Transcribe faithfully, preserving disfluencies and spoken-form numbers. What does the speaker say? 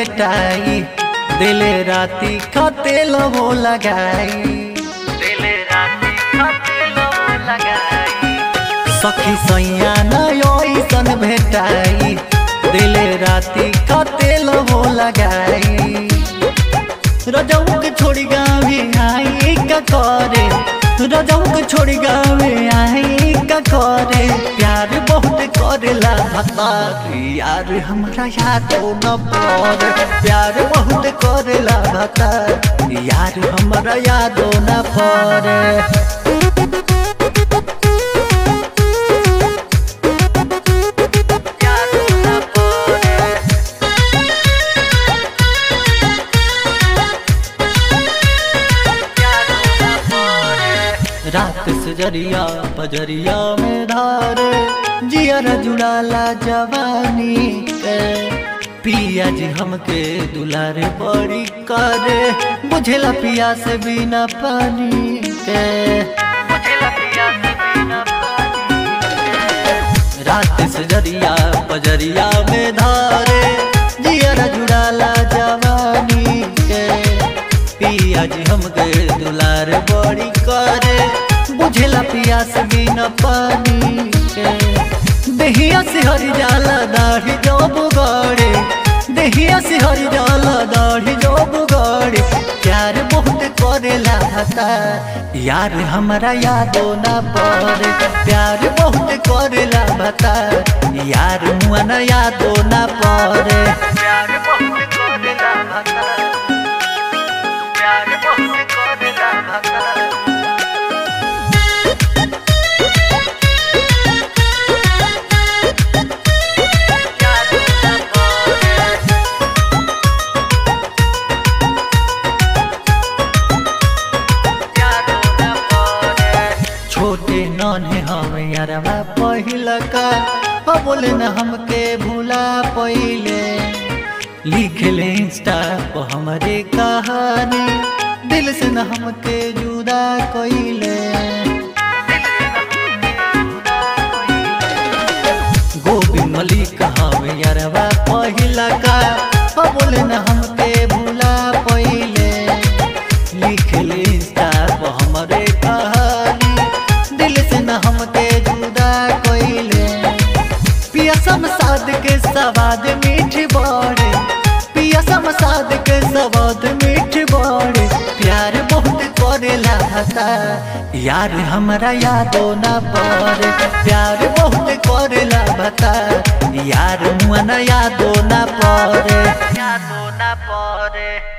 भेटाई दिल राती खाते लवो लगाई दिल राती खाते लवो लगाई सखी सैया नयसन भेटाई दिल राती खाते लवो लगाई रजऊ के छोड़ी गावे आई का करे रजऊ के छोड़ी गावे आई का करे प्यार बहुत करेला भतार यार हमरा यादो न पड़े प्यार बहुत करेला भतार यार हमरा यादो न पड़े रात सजरिया पजरिया में धारे जियर जुड़ाला जवानी के पिया जी हमके दुलारे बड़ी करे बुझेला पिया से बिना पानी के बुझेला पिया से बिना पानी के रात सजरिया पजरिया में धारे जियर जुड़ाला जवानी के पिया जी हमके दुलारे बड़ी करे बुझेला पियास बिना पानी के देहिया से हरी जाला दाढ़ी जो बुगाड़े देहिया से हरी जाला दाढ़ी जो बुगाड़े प्यार बहुत करेला भतार यार हमरा यादो ना पड़े प्यार बहुत करेला भतार यार मुआ ना यादो ना पड़े प्यार बहुत करेला भतार प्यार बहुत करेला भतार छोटे नन्हे हम यारवा पहिला का बोले न हमके भूला पहिले लिख ले इंस्टा पर हमारे कहानी दिल से न हमके जुदा कइले गोविंद मलिक हम यारवा पहिला का बोले न हमके भूला पहिले लिख ले इंस्टा पर हमारे कहानी दिल से न हमके जुदा कइले पिया समसाद के सवाद मीठ बड़े पिया समसाद के सवाद मीठ बड़े प्यार बहुत करेला भतार यार हमरा यादो ना पड़े प्यार बहुत करेला भतार यार मुआ ना यादो ना पड़े यादो ना पड़े।